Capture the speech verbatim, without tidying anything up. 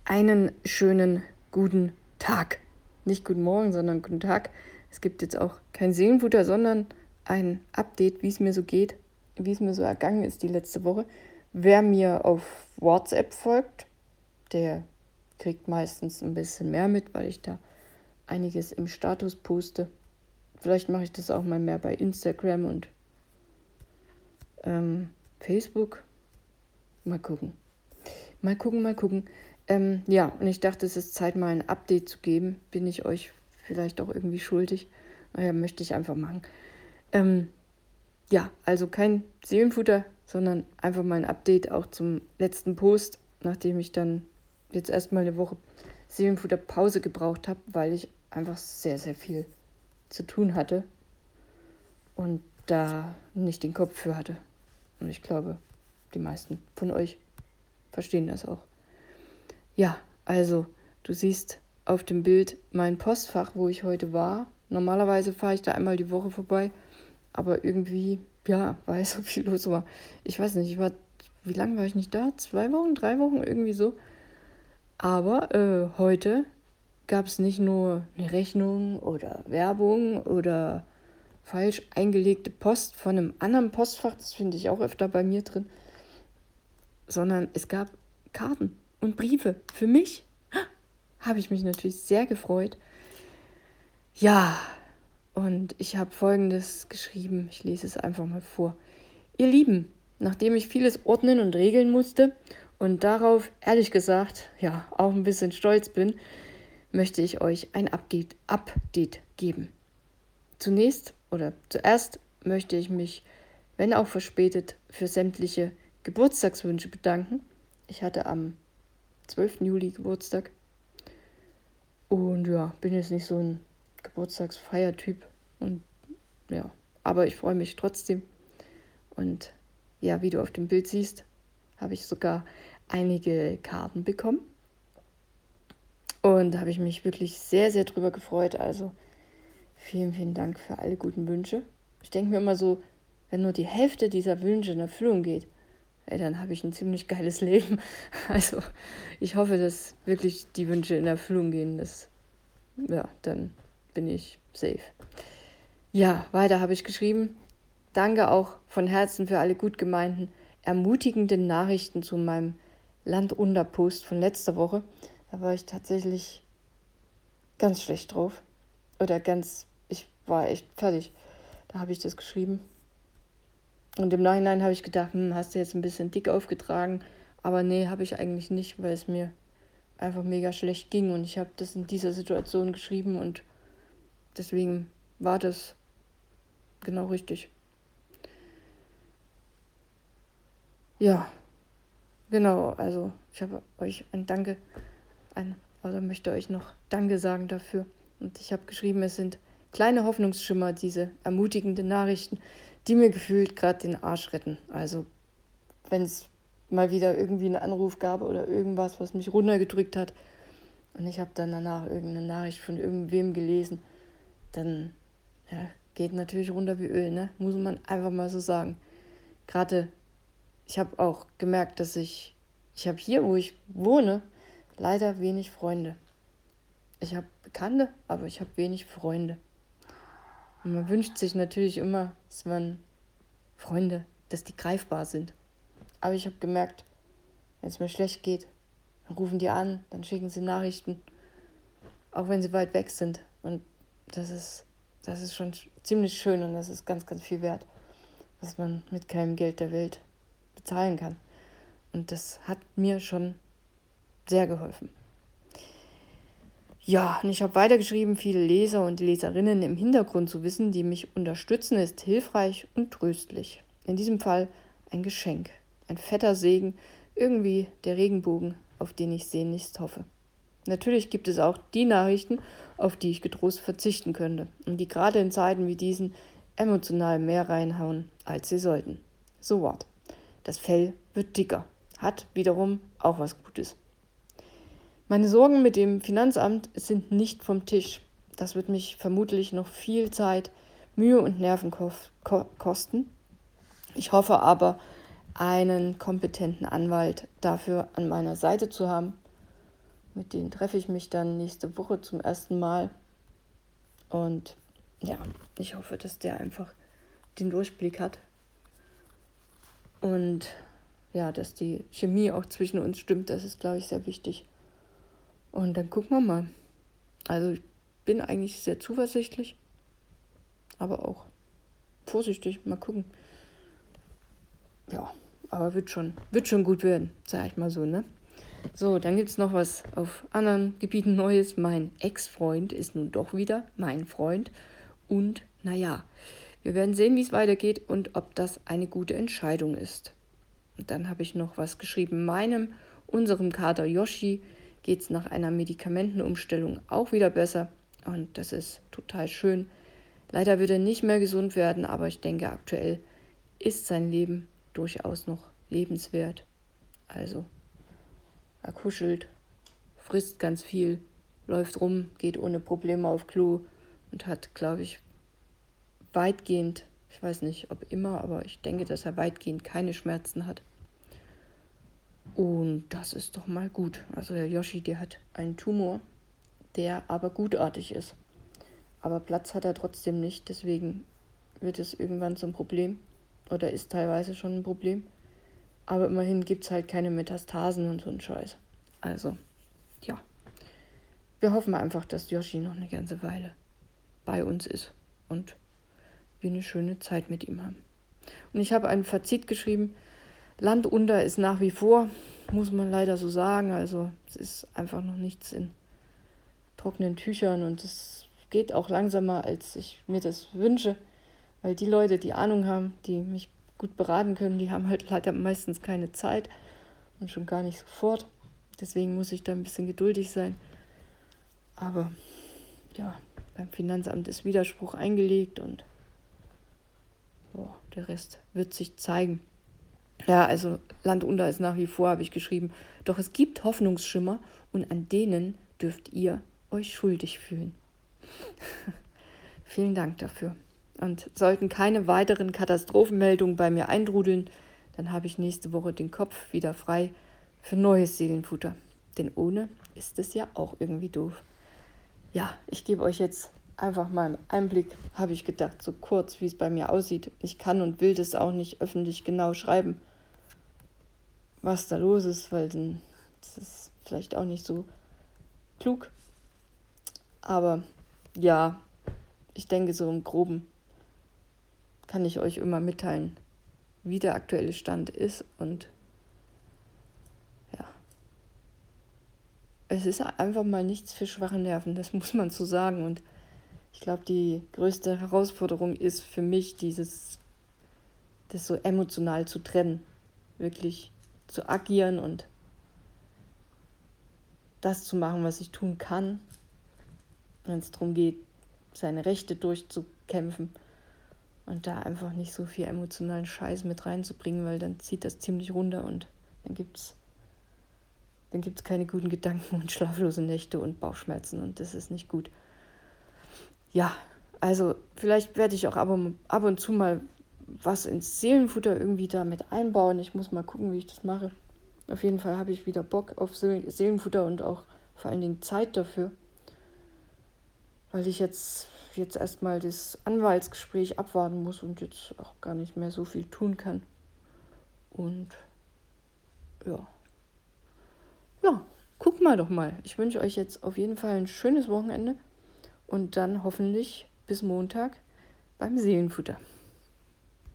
Einen schönen guten Tag. Nicht guten Morgen, sondern guten Tag. Es gibt jetzt auch kein Seelenfutter, sondern ein Update, wie es mir so geht, wie es mir so ergangen ist die letzte Woche. Wer mir auf WhatsApp folgt, der kriegt meistens ein bisschen mehr mit, weil ich da einiges im Status poste. Vielleicht mache ich das auch mal mehr bei Instagram und ähm, Facebook. Mal gucken. Mal gucken, mal gucken. Ähm, ja, und ich dachte, es ist Zeit, mal ein Update zu geben. Bin ich euch vielleicht auch irgendwie schuldig? Naja, möchte ich einfach machen. Ähm, ja, also kein Seelenfutter, sondern einfach mal ein Update auch zum letzten Post, nachdem ich dann jetzt erstmal eine Woche Seelenfutter-Pause gebraucht habe, weil ich einfach sehr, sehr viel zu tun hatte und da nicht den Kopf für hatte. Und ich glaube, die meisten von euch verstehen das auch. Ja, also du siehst auf dem Bild mein Postfach, wo ich heute war. Normalerweise fahre ich da einmal die Woche vorbei, aber irgendwie, ja, weil so viel los war. Ich weiß nicht, ich war, wie lange war ich nicht da? Zwei Wochen, drei Wochen, irgendwie so. Aber äh, heute gab es nicht nur eine Rechnung oder Werbung oder falsch eingelegte Post von einem anderen Postfach, das finde ich auch öfter bei mir drin, sondern es gab Karten und Briefe für mich. Habe ich mich natürlich sehr gefreut. Ja, und ich habe Folgendes geschrieben. Ich lese es einfach mal vor. Ihr Lieben, nachdem ich vieles ordnen und regeln musste und darauf, ehrlich gesagt, ja, auch ein bisschen stolz bin, möchte ich euch ein Update, Update geben. Zunächst oder zuerst möchte ich mich, wenn auch verspätet, für sämtliche Geburtstagswünsche bedanken. Ich hatte am zwölften Juli Geburtstag. Und ja, bin jetzt nicht so ein Geburtstagsfeiertyp. Und ja, aber ich freue mich trotzdem. Und ja, wie du auf dem Bild siehst, habe ich sogar einige Karten bekommen. Und da habe ich mich wirklich sehr, sehr drüber gefreut. Also vielen, vielen Dank für alle guten Wünsche. Ich denke mir immer so, wenn nur die Hälfte dieser Wünsche in Erfüllung geht, ey, dann habe ich ein ziemlich geiles Leben. Also ich hoffe, dass wirklich die Wünsche in Erfüllung gehen. Das ja, dann bin ich safe. Ja, weiter habe ich geschrieben. Danke auch von Herzen für alle gut gemeinten, ermutigenden Nachrichten zu meinem Landunter-Post von letzter Woche. Da war ich tatsächlich ganz schlecht drauf. Oder ganz, ich war echt fertig. Da habe ich das geschrieben. Und im Nachhinein habe ich gedacht, hm, hast du jetzt ein bisschen dick aufgetragen. Aber nee, habe ich eigentlich nicht, weil es mir einfach mega schlecht ging. Und ich habe das in dieser Situation geschrieben und deswegen war das genau richtig. Ja, genau. Also ich habe euch ein Danke, ein, oder möchte euch noch Danke sagen dafür. Und ich habe geschrieben, es sind kleine Hoffnungsschimmer, diese ermutigenden Nachrichten, die mir gefühlt gerade den Arsch retten. Also wenn es mal wieder irgendwie einen Anruf gab oder irgendwas, was mich runtergedrückt hat und ich habe dann danach irgendeine Nachricht von irgendwem gelesen, dann ja, geht natürlich runter wie Öl, ne? Muss man einfach mal so sagen. Gerade, ich habe auch gemerkt, dass ich, ich habe hier, wo ich wohne, leider wenig Freunde. Ich habe Bekannte, aber ich habe wenig Freunde. Und man wünscht sich natürlich immer, dass man Freunde, dass die greifbar sind. Aber ich habe gemerkt, wenn es mir schlecht geht, dann rufen die an, dann schicken sie Nachrichten, auch wenn sie weit weg sind. Und das ist, das ist schon ziemlich schön und das ist ganz, ganz viel wert, was man mit keinem Geld der Welt bezahlen kann. Und das hat mir schon sehr geholfen. Ja, und ich habe weitergeschrieben, viele Leser und Leserinnen im Hintergrund zu wissen, die mich unterstützen, ist hilfreich und tröstlich. In diesem Fall ein Geschenk, ein fetter Segen, irgendwie der Regenbogen, auf den ich sehnlichst hoffe. Natürlich gibt es auch die Nachrichten, auf die ich getrost verzichten könnte und die gerade in Zeiten wie diesen emotional mehr reinhauen, als sie sollten. So what? Das Fell wird dicker, hat wiederum auch was Gutes. Meine Sorgen mit dem Finanzamt sind nicht vom Tisch. Das wird mich vermutlich noch viel Zeit, Mühe und Nerven kosten. Ich hoffe aber, einen kompetenten Anwalt dafür an meiner Seite zu haben. Mit denen treffe ich mich dann nächste Woche zum ersten Mal. Und ja, ich hoffe, dass der einfach den Durchblick hat. Und ja, dass die Chemie auch zwischen uns stimmt, das ist, glaube ich, sehr wichtig. Und dann gucken wir mal. Also ich bin eigentlich sehr zuversichtlich, aber auch vorsichtig. Mal gucken. Ja, aber wird schon, wird schon gut werden, sag ich mal so, ne? So, dann gibt es noch was auf anderen Gebieten Neues. Mein Ex-Freund ist nun doch wieder mein Freund. Und naja, wir werden sehen, wie es weitergeht und ob das eine gute Entscheidung ist. Und dann habe ich noch was geschrieben. Meinem, unserem Kater Yoshi geht es nach einer Medikamentenumstellung auch wieder besser. Und das ist total schön. Leider wird er nicht mehr gesund werden, aber ich denke, aktuell ist sein Leben durchaus noch lebenswert. Also, er kuschelt, frisst ganz viel, läuft rum, geht ohne Probleme auf Klo und hat, glaube ich, weitgehend, ich weiß nicht, ob immer, aber ich denke, dass er weitgehend keine Schmerzen hat. Und das ist doch mal gut. Also der Yoshi, der hat einen Tumor, der aber gutartig ist. Aber Platz hat er trotzdem nicht, deswegen wird es irgendwann zum Problem oder ist teilweise schon ein Problem. Aber immerhin gibt es halt keine Metastasen und so einen Scheiß. Also, ja. Wir hoffen einfach, dass Yoshi noch eine ganze Weile bei uns ist und wir eine schöne Zeit mit ihm haben. Und ich habe ein Fazit geschrieben. Land unter ist nach wie vor, muss man leider so sagen. Also es ist einfach noch nichts in trockenen Tüchern und es geht auch langsamer, als ich mir das wünsche. Weil die Leute, die Ahnung haben, die mich gut beraten können, die haben halt leider meistens keine Zeit und schon gar nicht sofort. Deswegen muss ich da ein bisschen geduldig sein. Aber ja, beim Finanzamt ist Widerspruch eingelegt und boah, der Rest wird sich zeigen. Ja, also Land unter ist nach wie vor, habe ich geschrieben. Doch es gibt Hoffnungsschimmer und an denen dürft ihr euch schuldig fühlen. Vielen Dank dafür. Und sollten keine weiteren Katastrophenmeldungen bei mir eintrudeln, dann habe ich nächste Woche den Kopf wieder frei für neues Seelenfutter. Denn ohne ist es ja auch irgendwie doof. Ja, ich gebe euch jetzt einfach mal einen Einblick, habe ich gedacht, so kurz, wie es bei mir aussieht. Ich kann und will das auch nicht öffentlich genau schreiben, was da los ist, weil dann das ist vielleicht auch nicht so klug. Aber ja, ich denke, so im Groben kann ich euch immer mitteilen, wie der aktuelle Stand ist. Und ja, es ist einfach mal nichts für schwache Nerven, das muss man so sagen. Und ich glaube, die größte Herausforderung ist für mich, dieses, das so emotional zu trennen, wirklich zu agieren und das zu machen, was ich tun kann, wenn es darum geht, seine Rechte durchzukämpfen und da einfach nicht so viel emotionalen Scheiß mit reinzubringen, weil dann zieht das ziemlich runter und dann gibt's dann gibt's keine guten Gedanken und schlaflose Nächte und Bauchschmerzen und das ist nicht gut. Ja, also vielleicht werde ich auch ab und, ab und zu mal was ins Seelenfutter irgendwie damit einbauen. Ich muss mal gucken, wie ich das mache. Auf jeden Fall habe ich wieder Bock auf Seelenfutter und auch vor allen Dingen Zeit dafür, weil ich jetzt, jetzt erstmal das Anwaltsgespräch abwarten muss und jetzt auch gar nicht mehr so viel tun kann. Und ja, ja, guck mal doch mal. Ich wünsche euch jetzt auf jeden Fall ein schönes Wochenende und dann hoffentlich bis Montag beim Seelenfutter.